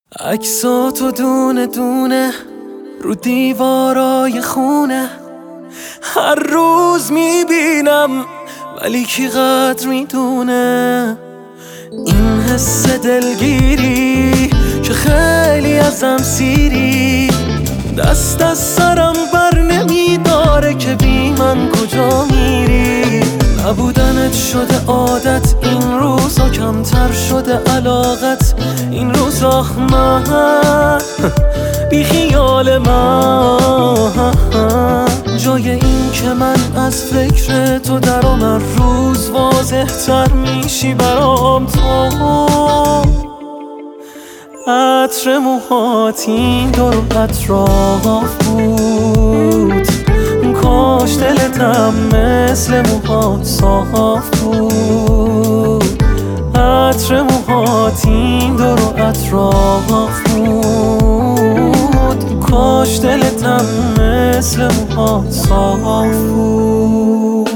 عکساتو دونه دونه رو دیوارای خونه هر روز میبینم، ولی کی قدر میدونه این حس دلگیری که خیلی ازم سیری. دست از سرم بر نمیداره که بی من کجا میری. نبودنت شده عادت، این روزا کمتر شده علاقت. این روزا من بی خیال من جای این که من از فکر تو درام هر روز واضح تر میشی برام. تو عطر موهات این دور و اطراف بود، کاش دلتم مثل موهات صاف بود. عطر موهات این دور و اطراف بود، کاش دلتم مثل موهات صاف بود.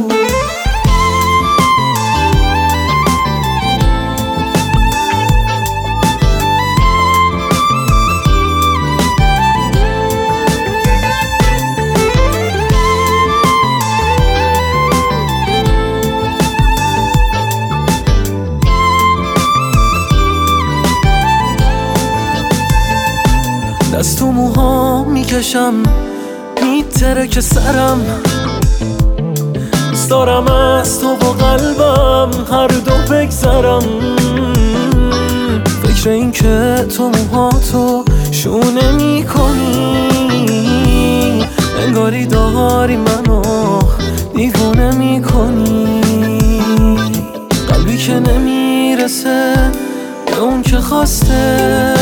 دست تو موها میکشم میترکه سرم، دوست دارم از تو با قلبم هر دو بگذرم. فکر این که تو موهاتو شونه میکنی، انگاری داری منو دیوونه میکنی. قلبی که نمیرسه به اون که خواسته،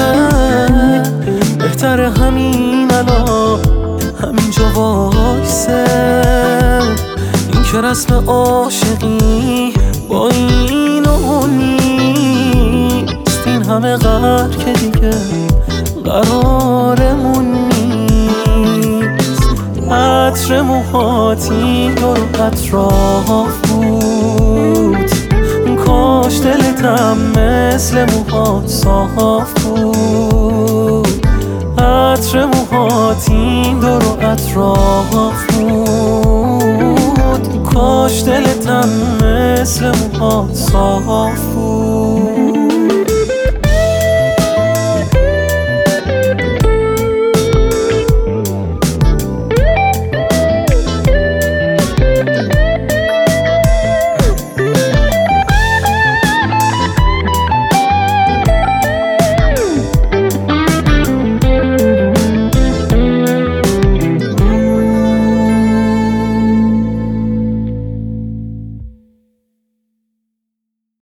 بهتره همین الان همینجا وایسه. این که رسم عاشقی با این و اون نیست، این همه قرار که دیگه قرارمون نیست. عطر موهات این دور و اطراف بود، کاش دلتم مثل موهات صاف بود. عطر موهات این دور و اطراف بود، کاش دلتم مثل موهات صاف بود.